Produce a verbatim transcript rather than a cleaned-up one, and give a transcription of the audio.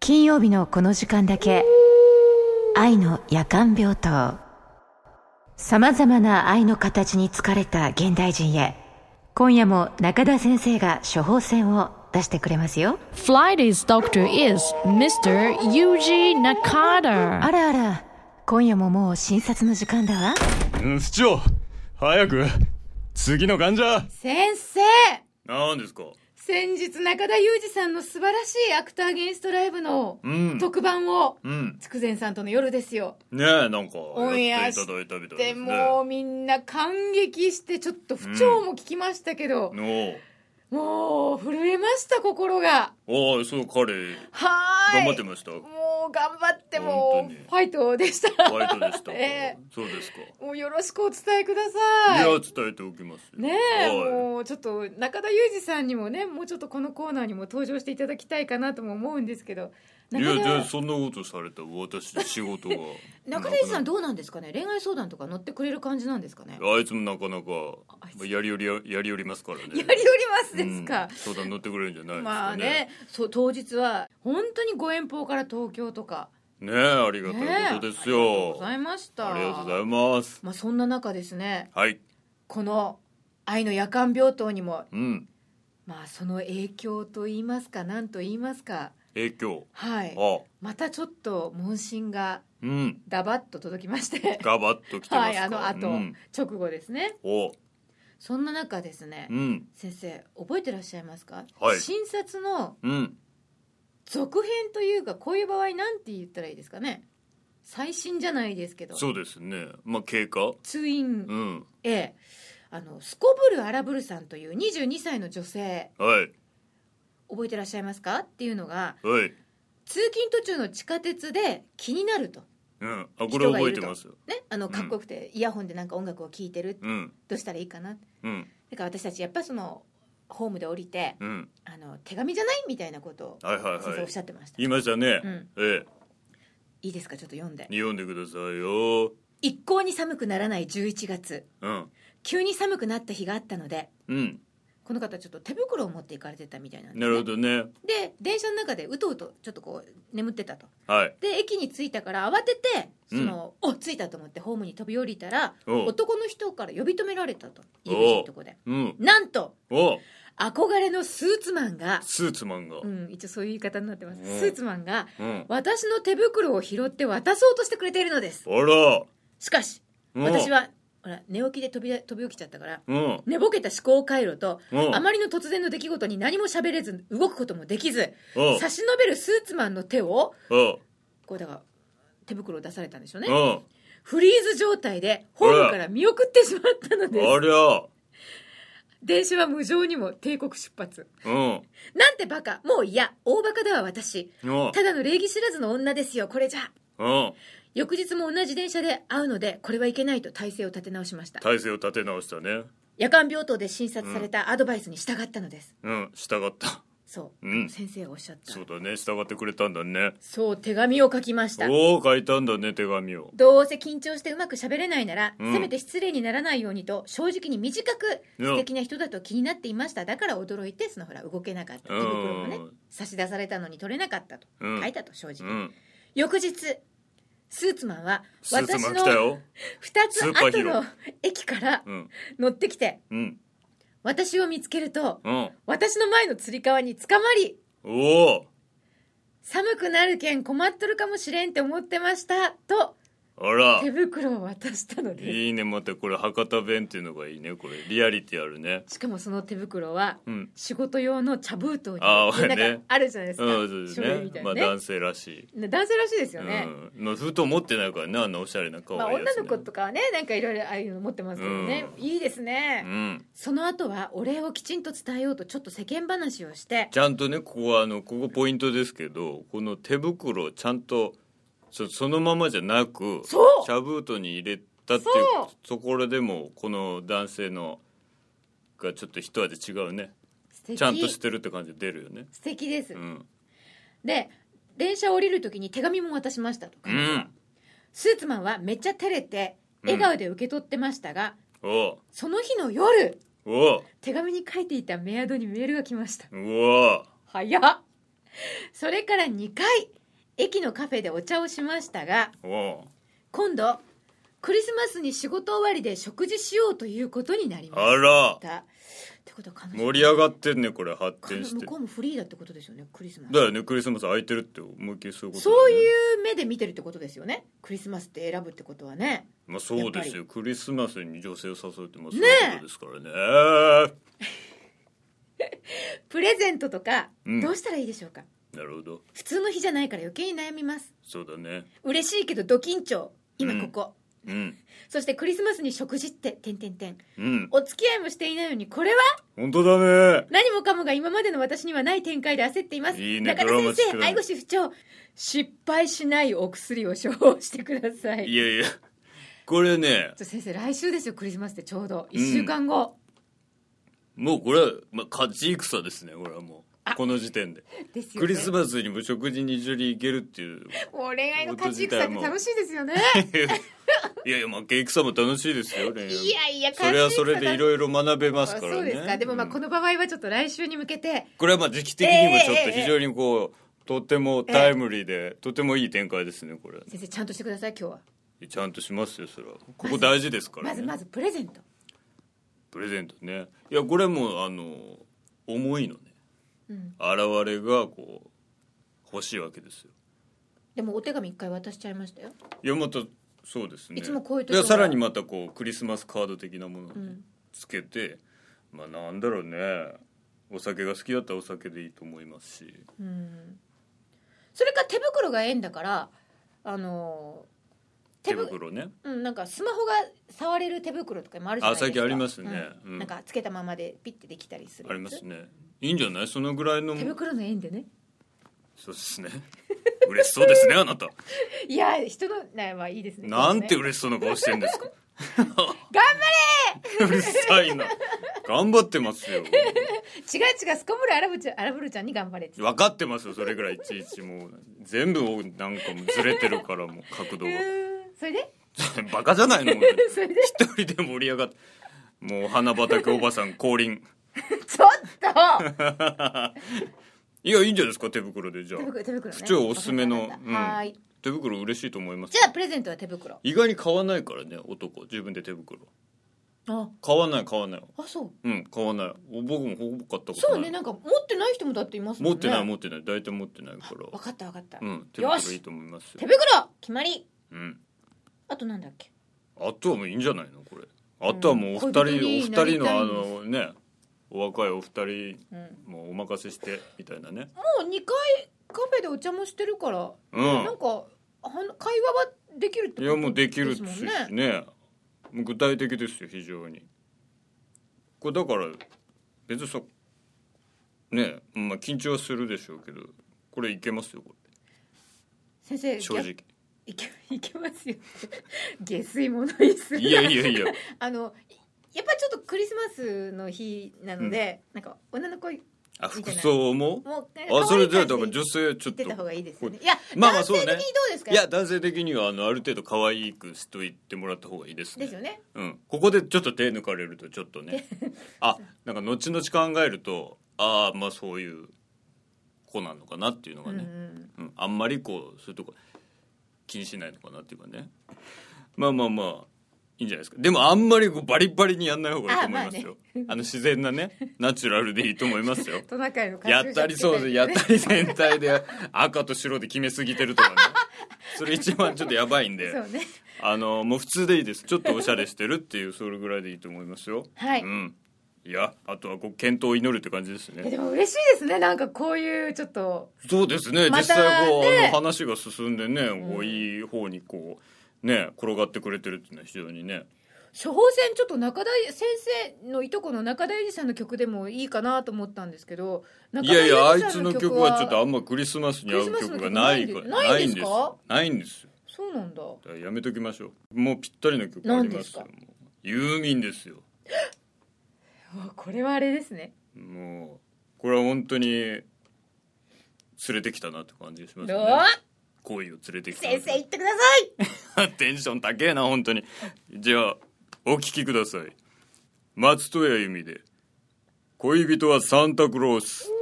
金曜日のこの時間だけ愛の夜間病棟。さまざまな愛の形に疲れた現代人へ、今夜も中田先生が処方箋を出してくれますよ。 Friday's doctor is ミスター Yuji Nakata。 あらあら、今夜ももう診察の時間だわ。 うん、市長早く次の患者。 先生、 何ですか？ 先日中田裕二さんの素晴らしいアクターゲンストライブの特番を、うん、筑前さんとの夜ですよねえ、なんかやっていただいたみたいですね。 もうみんな感激してちょっと不調も聞きましたけど、うん、もう震えました、心が。 ああ、そう、彼はーい、 頑張ってました。 もう頑張って、もうファイトでした。 ファイトでしたか、えー、そうですか。 もうよろしくお伝えください。 いや、伝えておきますよねえ、はい、もうちょっと中田裕二さんにもね、もうちょっとこのコーナーにも登場していただきたいかなとも思うんですけど。 いや、じゃあそんなことされた私仕事が中田裕二さんどうなんですかね。恋愛相談とか乗ってくれる感じなんですかね。 あいつもなかなかやりよりやりよりますからね。 やりよりますですか、 うん、相談乗ってくれるんじゃないですかね。 まあね、そう、当日は本当にご遠方から東京とかねえ、ありがたいことですよ、ね、 ありがとうございました。 ありがとうございます。 まあ、そんな中ですね、 はい、この愛の夜間病棟にも、 うん、 まあその影響と言いますか、何と言いますか、 影響、 はい、 あまたちょっと問診がダバッと届きまして、 ガバッと来てますか。 はい、あの後、うん、直後ですね。 お、 そんな中ですね、うん、先生覚えてらっしゃいますか、 はい、 診察の、 うん、 続編というか、こういう場合なんて言ったらいいですかね。最新じゃないですけど、 そうですね、まあ経過通院、うん、ええ、あのスコブル・アラブルさんというにじゅうにさいの女性、 はい、 覚えてらっしゃいますかっていうのが、 はい、 通勤途中の地下鉄で気になると、 うん、あ、これ覚えてますよ、 ね、あのかっこよくて、うん、イヤホンでなんか音楽を聴いてる、うん、どうしたらいいかな、うん、だから私たちやっぱそのホームで降りて、うん、あの手紙じゃないみたいなことを先生おっしゃってました。 言いましたね、うん、ええ、 いいですか、ちょっと読んで読んでくださいよ。 一向に寒くならないじゅういちがつ、うん、急に寒くなった日があったので、うん、この方ちょっと手袋を持っていかれてたみたいなんですね。 なるほどね。 で電車の中でうとうとちょっとこう眠ってたと、 はい、 で駅に着いたから慌ててその、うん、お着いたと思ってホームに飛び降りたら、男の人から呼び止められたと、入り口のとこで、うん、なんとお憧れのスーツマンがスーツマンが、 うん、一応そういう言い方になってます。スーツマンが、うん、私の手袋を拾って渡そうとしてくれているのです。 あら。 しかし私はほら寝起きで飛び、飛び起きちゃったから、うん、寝ぼけた思考回路と、うん、あまりの突然の出来事に何も喋れず動くこともできず、うん、差し伸べるスーツマンの手を、うん、こうだから手袋を出されたんでしょうね、うん、フリーズ状態でホームから見送ってしまったのです。 あら。 電車は無情にも帝国出発、 うん、 なんてバカ、もう嫌、大バカだわ私、うん、ただの礼儀知らずの女ですよこれじゃ、うん、翌日も同じ電車で会うのでこれはいけないと体勢を立て直しました。 体勢を立て直したね。 夜間病棟で診察されたアドバイスに従ったのです。 うん、従った。 そう、うん、先生がおっしゃった。 そうだね、従ってくれたんだね。 そう、手紙を書きました。 おお、書いたんだね、手紙を。 どうせ緊張してうまく喋れないなら、うん、せめて失礼にならないようにと正直に短く素敵な人だと気になっていました。だから驚いてそのほら動けなかった手袋もね、差し出されたのに取れなかったと書いたと、正直、うん、翌日スーツマンは私のふたつ後の駅から乗ってきて、うん、私を見つけると、うん、私の前のつり革につかまり、 お寒くなるけん困っとるかもしれんって思ってましたと、 あら、 手袋を渡したのです。 いいね、またこれ博多弁っていうのがいいね。これリアリティあるね。 しかもその手袋は、うん、仕事用の茶封筒にあ、 なんかあるじゃないですか、 うん、そうですね、みたいなね、まあ、男性らしい男性らしいですよね、 うん、まあ、封筒持ってないからね、あんなおしゃれな可愛いやつ、ね、 まあ、女の子とかはね、なんかいろいろああいうの持ってますけどね、うん、いいですね、うん、その後はお礼をきちんと伝えようとちょっと世間話をして、 ちゃんとね、ここはあのここポイントですけど、この手袋をちゃんと そ, そのままじゃなく茶封筒に入れたっていうところでも、この男性のがちょっと一味違うね。ちゃんとしてるって感じ出るよね。 素敵です、うん、で電車を降りる時に手紙も渡しましたと、うん、スーツマンはめっちゃ照れて笑顔で受け取ってましたが、うん、おその日の夜、お手紙に書いていたメアドにメールが来ました。 うわ、 早っ。 それからにかい駅のカフェでお茶をしましたが、 お今度クリスマスに仕事終わりで食事しようということになりました。 あらってことは彼女盛り上がってんね、これ発展して。 向こうもフリーだってことですよね、クリスマスだよね、クリスマス空いてるって思いっきりそういうことだそうよね。 いう目で見てるってことですよね。クリスマスって選ぶってことはね。 まあそうですよ、クリスマスに女性を誘うってもそうねいうことですからね。えプレゼントとかうんどうしたらいいでしょうか。 ー、なるほど。 普通の日じゃないから余計に悩みます。 そうだね。 嬉しいけどド緊張今ここ、 うんそしてクリスマスに食事って点々点うんお付き合いもしていないのに、これは本当だね。 何もかもが今までの私にはない展開で焦っています。 いいね中田ドラマチックだね先生、愛護士不調、失敗しないお薬を処方してください。 いやいやこれね、 ちょ先生、来週ですよクリスマスってちょうどいっしゅうかんご、 もうこれは、まあ、勝ち戦ですね、これはもうこの時点でですよね。 クリスマスにも食事に一緒に行けるっていうもう恋愛の勝ち戦って楽しいですよね。 いやいや負け戦も楽しいですよね。 いやいや、 それはそれでいろいろ学べますからね。 そうですか。でもまあうんこの場合はちょっと来週に向けて、 これはまあ時期的にもちょっと非常にこう、とてもタイムリーで、とてもいい展開ですね、これ。 先生ちゃんとしてください今日は。 ちゃんとしますよ、それは。ここ大事ですからね。 まずまずプレゼント。 プレゼントね。いやこれもあの思いのね、 うん、 現れがこう欲しいわけですよ。 でもお手紙一回渡しちゃいましたよ。 いやまたそうですね。 いつもこういう時はやさらにまたこうクリスマスカード的なものをね、 うんつけて、まあなんだろうね、お酒が好きだったらお酒でいいと思いますし。 うん、それか手袋が縁だからあの手ぶ袋ね。 うん、なんかスマホが触れる手袋とかもあるじゃないですか。 あ最近ありますねうんうんなんかつけたままでピッてできたりするやつありますね。いいんじゃない、そのぐらいの。 手袋の縁でね。 そうですね。嬉しそうですねあなた。 いや人の苗はいいですね。 なんてね嬉しそうな顔してんですか。 頑張れうるさいな。頑張ってますよ。 違う違う、すこぶるアラブちゃんアラブルちゃんに頑張れって。 分かってますよ、それぐらいいちいちもう全部なんかもうずれてるからもう角度がそれでバカじゃないの本当にそれで一人で盛り上がってもう花畑おばさん降臨。 ちょっといやいいんじゃないですか、手袋で。じゃあ手袋手袋ね。 不調おすすめの、 わかったうんはーい。 手袋嬉しいと思います。 じゃあプレゼントは手袋。 意外に買わないからね、男自分で手袋あ買わない買わないあそう。 うん買わない。僕もほぼ買ったことない。 そうね、なんか持ってない人もだっていますもんね。 持ってない持ってない大体持ってないから。 分かった分かった。 うん手よし袋いいと思いますよ。 手袋決まり。 うんあとなんだっけ。 あとはもういいんじゃないのこれ。あとはもうお二人、 うん恋人にお二人のあなりたいんのねお若いお二人うん、 もうお任せしてみたいなね。 もうにかいカフェでお茶もしてるから、 うんなんかは会話はできるってこといやもうできるっですしもんね。 ねもう具体的ですよ非常に。これだから別にさねまあ緊張はするでしょうけどこれいけますよこ先生れ正直。 いけいけますよ。下水ものいす。 いやいやいやあのやっぱりちょっとクリスマスの日なので、なんか女の子あ服装ももうあそれじゃあだ可愛い感じでから女性ちょっと言ってた方がいいですよね。いや、 まあまあそうね男性的にどうですか。 いや男性的にはあのある程度可愛くしといてもらった方がいいですね。 ですよね。 うん、ここでちょっと手抜かれるとちょっとねあなんか後々考えるとああまあそういう子なのかなっていうのがね、 うんうんうん、あんまりこうそういうとこ気にしないのかなっていうかね。まあまあまあいいんじゃないですか。でもあんまりこうバリバリにやんない方がいいと思いますよ。あ,、 あまあねの自然なねナチュラルでいいと思いますよ。 トナカイのやったりそうでやったり全体で赤と白で決めすぎてるとかねそれ一番ちょっとやばいんでそうね。 あのもう普通でいいです。ちょっとおしゃれしてるっていうそれぐらいでいいと思いますよ。 はい。 うんいやあとはこう健闘を祈るって感じですね。 えでも嬉しいですね。なんかこういうちょっとそうですね、 また実際こう、 ねあの話が進んでね、こういい方にこうね転がってくれてるっていうのは非常にね。 処方箋ちょっと中田先生のいとこの中田裕二さんの曲でもいいかなと思ったんですけど、 いやいやあいつ中田裕二さんの曲はちょっとあんまクリスマスに合う曲がないからないんですか？ ないんですよ。 そうなんだ。 だからやめときましょう。もうぴったりの曲ありますよ。 何もうユーミンですよ。 これはあれですね。 もうこれは本当に連れてきたなって感じがしますおね。 ー恋を連れてきたな先生言ってください。 テンション高えな本当に。じゃあお聴きください。松任谷由実で恋人はサンタクロース。